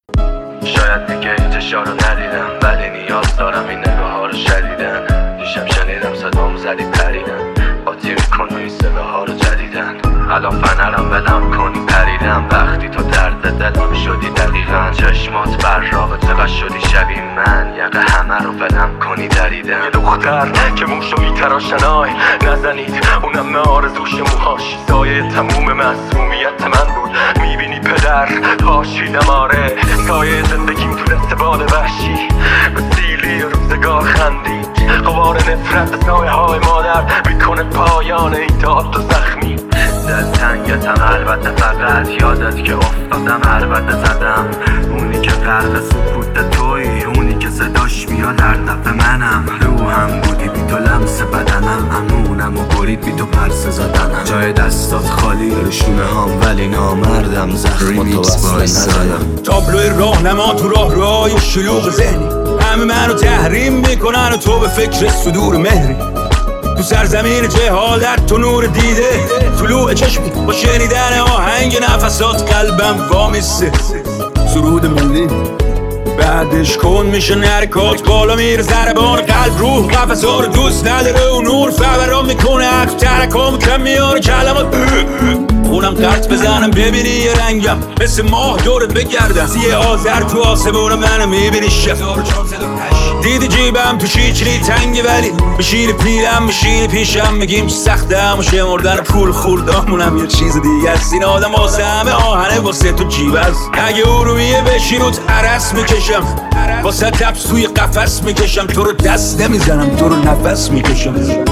شاید دیگه هیچ اشارو ندیدم، ولی نیاز دارم این نگاه ها رو شدیدن. دیشب شنیدم صدامو زدی پریدن، قاطی میکن و این صداها رو جدیدن. الان فنرم ولم کنی پریدم، وقتی تو درد دلم شدی دقیقا. چشمات براقه چقدر شدی شبیه من، یقه همه رو ولم کنی دریدن. یه دختر که موشو میتراشنای نزنید، اونم نه آرزوش موهاش سایه تموم معصومیت من بود. میبینی پدر پاشیدم، آره سایه زندگیم تو دست باد وحشی به سیلی روزگار خندید. غبار نفرت سایه های مادر میکنه پایان این داد و زخمی. دلتنگتم البته، فقط یادت که افتادم البته زدم. اونی که غرق سکوت توی، اونی که صداش میاد هر دفعه منم. روحم بودی بی تو لمس بدنم، امونم و برید بی تو پرسه زدنم. جای دستات خالی رو شونه هام، ولی نامردم زخم و تو وصله نزدم. تابلوی راهنما تو راهروهای شلوغ ذهنی، همه منو تحریم میکنن و تو به فکر صدور مهری. تو سرزمین جهالت تو نور دیده، طلوع چشمی با شنیدن آهنگ نفسات قلبم وامیسته. سرود ملی بعدش کن میشه حرکات بالا میره، ضربان قلب روح قفسا رو دوست نداره و نور فوران میکنه عقل ترکام کم میاره کلمات. خونم قرط بزنم ببینی یه رنگم مثل ماه دورت بگردم. سیه آذر تو آسمون منو میبینی شب دیدی جیبم تو چیچلی تنگه، ولی بشیر پیرم میشینی پیشم میگیم چه سختم و شمردن پول خوردامونم یه چیز دیگه است. این آدم واسه همه آهنه واسه تو جیب است. اگه ارومیه بشین و عرس میکشم، واسه تبس توی قفس میکشم. تو رو دست نمیزنم، تو رو نفس میکشم،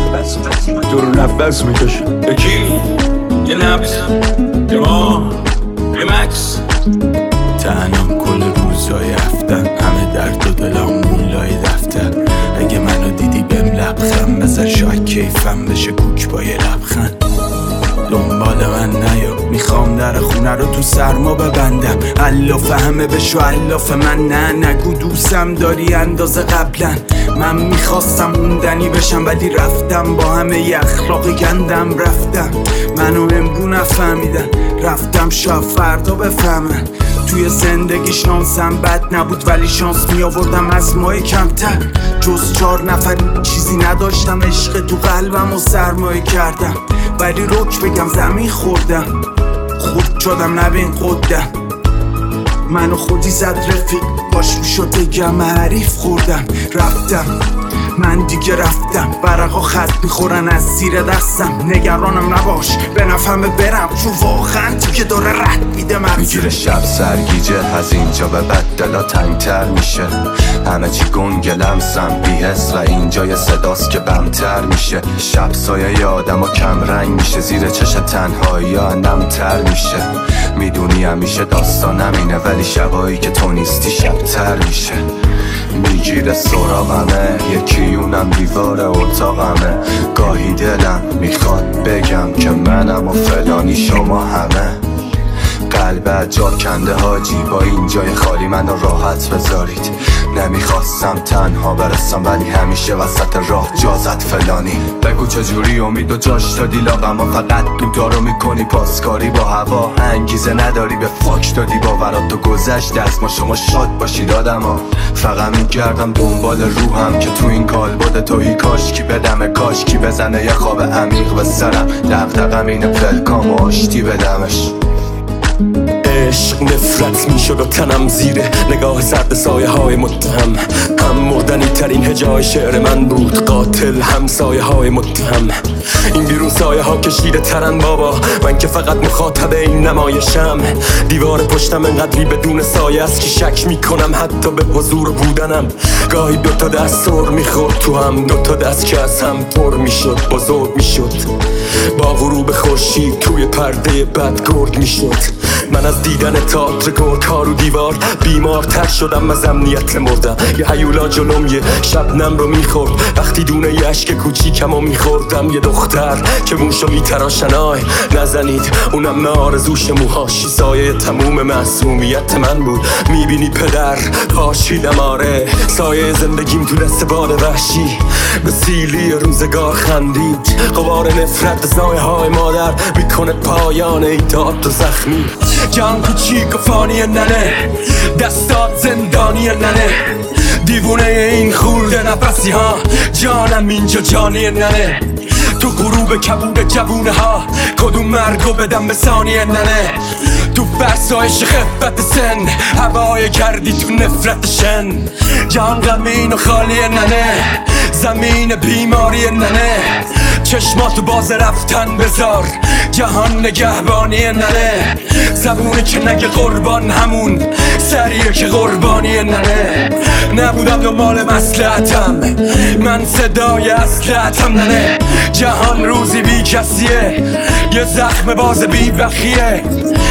تو رو نفس میکشم. یکی یه نبز یه ما یه مکس تنم کل روزای هفتم، همه درد و دلامون لای دفتر. اگه منو دیدی بهم لبخند بزن، شاید کیفم بشه کوک با یه لبخند. دنبال من نیا، میخوام در خونه رو تو سرما ببندم. الاف همه بشو الاف من، نه نگو دوستم داری اندازه قبلا. من میخواستم موندنی بشم ولی رفتم، با همه ی اخلاق گندم رفتم. منو امرو نفهمیدن، رفتم شاید فردا بفهمن. توی زندگی شانسم بد نبود، ولی شانس می آوردم از ماه کمتر. جز 4 نفر چیزی نداشتم، عشق تو قلبم و سرمایه کردم. ولی روک بگم زمین خوردم، خود شدم نبین خودم. منو خودی زد رفیق، باش میشد بگم حریف خوردم. رفتم من دیگه رفتم، برقا خط میخورن از زیر دستم. نگرانم نباش به نفهمه برم، چون واقعا دیگه داره رد میده من. میگیره شب سرگیجه، از اینجا به بعد دلا تنگتر میشه. همه چی گنگ لمسم بی حس و اینجا یه صداست که بمتر میشه. شب سایه ی آدم ها کم رنگ میشه، زیر چش تنهایی ها نمتر میشه. میدونی همیشه داستانم اینه، ولی شبایی که تو نیستی شبتر میشه. میگیره سراغمه، یکی اونم دیوار اتاقمه. گاهی دلم میخواد بگم که منم و فلانی شما همه. قلب جا کنده حاجی، با این جای خالی منو راحت بذارید. نمیخواستم تنها برسم، ولی همیشه وسط راه جازت فلانی. بگو چجوری امید و جاش دادی لاغم، و فقط دودارو میکنی پاسکاری با هوا. انگیزه نداری به فاک دادی باورات، تو گذشت از ما شما شاد باشید آدم ها. فقط میگردم دنبال روحم که تو این کالبد توهی، کاشکی بدمه کاشکی بزنه یه خواب عمیق به سرم. دغدغم اینه پلکام و آشتی بدمش. عشق نفرت میشد و تنم زیره نگاه سرد سایه های متهم. هم مردنی ترین هجای شعر من بود، قاتل هم سایه های متهم. این بیرون سایه ها کشیده ترن بابا، من که فقط مخاطب این نمایشم. دیوار پشتم انقدری بدون سایه است که شک میکنم حتی به حضور بودنم. گاهی 2 دست سر میخورد تو هم، 2 دست که از هم پر میشد بزرگ میشد. با غروب خورشید توی پرده بد گرد میشد. من از دیدن تئاتر گرگ‌ها رو دیوار بیمارتر شدم، از امنیت مردم. یه هیولا جلوم یه شبنم رو میخورد، وقتی دونه یه اشک کوچیکم رو میخوردم. یه دختر که موشو میتراشنای نزنید، اونم نه آرزوش موهاش سایه تموم معصومیت من بود. میبینی پدر پاشیدم، آره سایه زندگیم تو دست باد وحشی به سیلی روزگار خندید. غبار نفرت سایه های مادر میکنه پایان ایداد و زخمی. جان کوچیک و فانی ننه، دست زندانی ننه دیوونه این خورده نفسی ها جانم اینجا جانی ننه تو غروب کبود جوونه ها کدوم مرگو بدم به ثانیه ننه تو فرسایش خفت سن هوای کردی تو نفرت شن جهان غمین و خالی ننه زمین بیماری ننه چشماتو باز رفتن بذار جهان نگهبانی ننه زبونه که نگه قربان همون سریه که قربانی ننه نبودم دنبال مصلحتم من صدای اصلحتم ننه جهان روزی بی کسیه یه زخم باز بی بخیه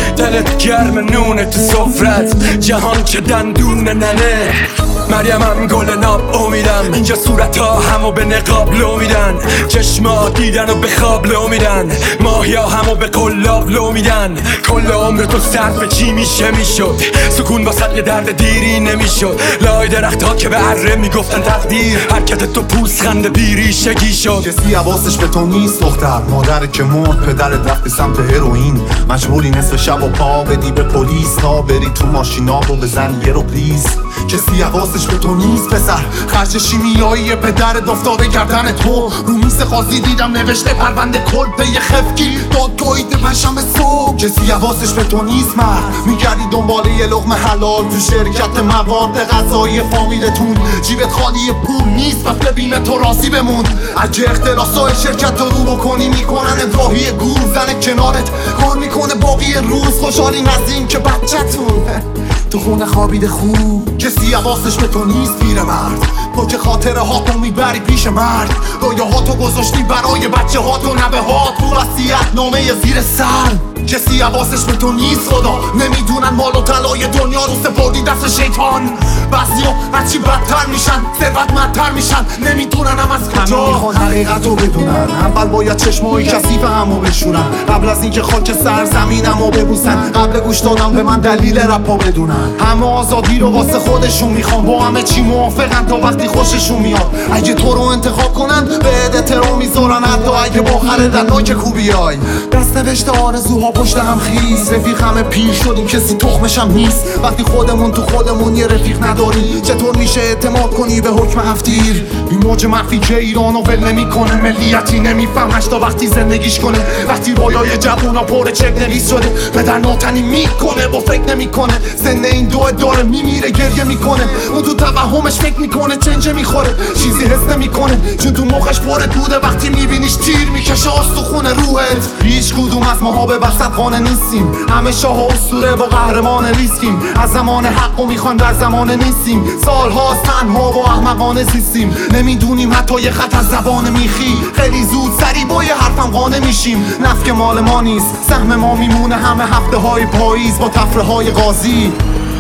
دلت گرم نونه تو سفرت جهان که دندون ننه مریمم گل ناب امیدم اینجا صورت ها همو به نقاب لو میدن چشما دیدن و به خواب لو میدن ماهیا همو به قلاب لو میدن کل عمر تو صرف چی میشد سکون واسط یه درد دیری نمیشد لای درخت ها که به اره میگفتن تقدیر حرکت تو پوست خنده بیریشگی شد کسی حواسش به تو نیست دختر مادر که مرد پدرت رفت سمت هروئین مجبوری نصف شب و پا بدی به پلیس تا بری تو ماشینا رو بزنی یه رو پلیز کسی حواسش به تو نیست پسر خرج شیمیایی پدرت افتاده گردن تو رو میز قاضی دیدم نوشته پرونده کل پی خفگی دادگاهی پنجشنبه صبح کسی حواسش به تو نیست مرد میگردی دنبال یه لقمه حلال تو شرکت مواد غذایی فامیلتون جیبت خالی پول نیست پس به بیم تو راضی بمون اگه اختلاسای شرکت رو بکنی میکنن راهی گور زن کنارت کار میکنه باقی روز خوشحالی نزدیم که بچه‌تون تو خونه خوابیده خوب کسی حواسش به تو نیست پیرمرد تو که خاطره ها تو میبری پیش مرد رویه ها تو گذاشتی برای بچه ها تو نبه ها تو وصیت نامه زیر سر کسی حواسش به تو نیست خدا نمیدونن مال و طلای دنیا رو سپردی دست شیطان بعضیا هرچی بدتر میشن ثروتمندتر میشن نمیدونن هم از کجا همه میخوان حقیقت رو بدونن اول باید چشمای کثیف همو بشورن قبل از اینکه خاک سرزمینمو ببوسن قبل گوش دادن به من دلیل رپا بدونن همه آزادی رو واسه خودشون میخوان با همه چی موافقن تا وقتی خوششون میاد اگه تو رو انتخاب کنن به احترام میذارن حتی اگه با خردنای خوبیای دست نوشته آرزوها پشت هم خیز رفیق همه پیر شدیم کسی تخمش هم نیست وقتی خودمون تو خودمون یه رفیق نداری چطور میشه اعتماد کنی به حکم هفتیر این موج مخفی که ایرانو ول نمیکنه ملیتی نمیفهمش تا وقتی زندگیش کنه وقتی رویای جوونا پر چک نویس شده پدر ناتنی میکنه با فکر نمیکنه سن این دو داره میمیره گریه میکنه اون تو توهمش فکر میکنه چنجه میخوره چیزی حس نمیکنه چون تو مخش پر دوده وقتی میبینیش تیر میکشه استخونه روحت هیچ کدوم از ماها به وسط خانه نیستیم همه شاه و اسطوره و قهرمان ریسکیم از زمان حقو میخوان در زمان نیستیم سالها تنها و احمقانه زیستیم نمیدونیم حتی یه خط از زبان میخی خیلی زود سری با یه حرفم قانع میشیم نفک مال ما نیست سهم ما میمونه همه هفته های پاییز با تفره های قاضی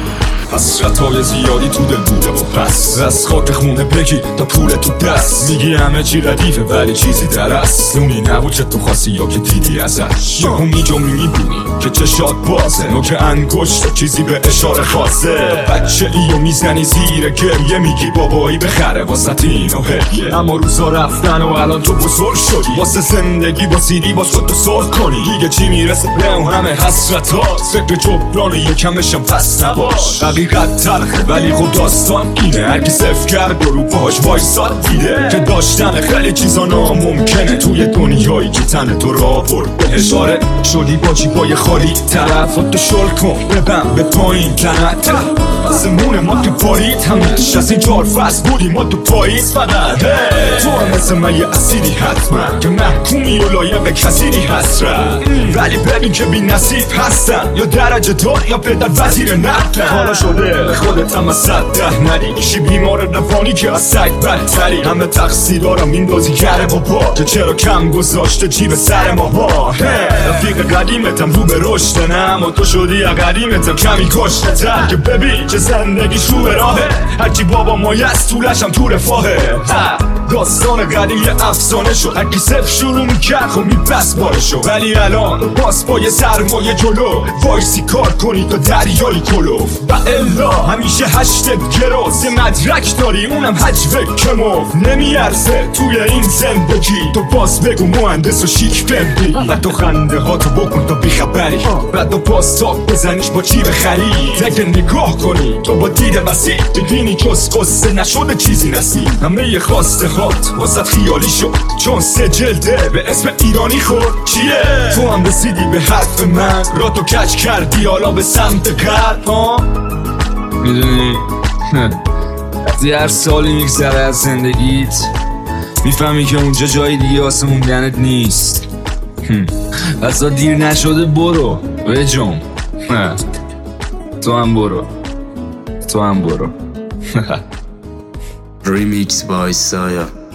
حسرت‌های زیادی تو دل بوده و پس از خاک خونه بگی تا پول تو دست میگی همه چی ردیفه ولی چیزی در است اونی نبود که تو خواستی یا که دیدی ازش یا هم میجا میبینی که چشات بازه نوک انگشت چیزی به اشاره خاصه بچه ایو میزنی زیر گریه میگی بابایی بخره واسه اینو هدیه اما روزا رفتن و الان تو بزرگ شدی واسه زندگی با سیدی باز خودتو سرخ کنی دیگه چی میرسه به اون همه حسرتات فکر جبران یکمشم پس نباش حقیقت تلخه ولی خب داستان اینه هرکی صفر کرد و رو پاش وایساد دیده که داشتن خیلی چیزا ناممکنه توی دنیایی که تن تو را برد به اشاره شدی با جیبای خالی طرفاتو شل کن ببن به پایین لعنته آسمون ما که بارید همش از این 4 فصل بودی ما تو پاییز فقط تو هم مثل من یه اسیری حتما که محکومی و لایق کسیری حسرت ولی ببین که بی نصیب هستن یا درجه دار یا پدر وزیر نقل حالا شده خودت هم از 110 ندی میشی بیمار روانی که از سگ بدتری همه تقصیرها رو میندازی گره بابا که چرا کم گذاشته جیب سر ما با رفیق قدیمتم رو به رشد نه اما تو شدی یا قدیمتم کمی کشته تر که ببین چه زندگی شو به راهه هرچی بابا مایست طولشم تو رفاهه داستان قدیم یه افسانه شد هر کی صفر شروع میکرد خب میبست بارشو ولی الان باز با یه سرمایه جلو وایسی کار کنی تا دریای کلوف و الا همیشه هشتت گروز یه مدرک داری اونم حجوه کموف نمیارزه توی این زندگی تو باز بگو مهندس و شیک بمری و تو خنده ها تو بکن تا بیخبری بعد تو باز تاک بزنیش با چی بخری اگه نگاه کنی تو با دید وسیع ببینی جز قصه نشده چیزی نسی همه یه خواسته هات واسه خیالی شد چون 3 جلده به اسم ایرانی خورد چیه؟ تو هم رسیدی به حرف من را تو کج کردی حالا به سمت غرب ها؟ میدونی وقتی هر سالی میگذره از زندگیت میفهمی که اونجا جای دیگه واسه موندنت نیست بسا دیر نشده برو بجم تو هم برو Remix by Saya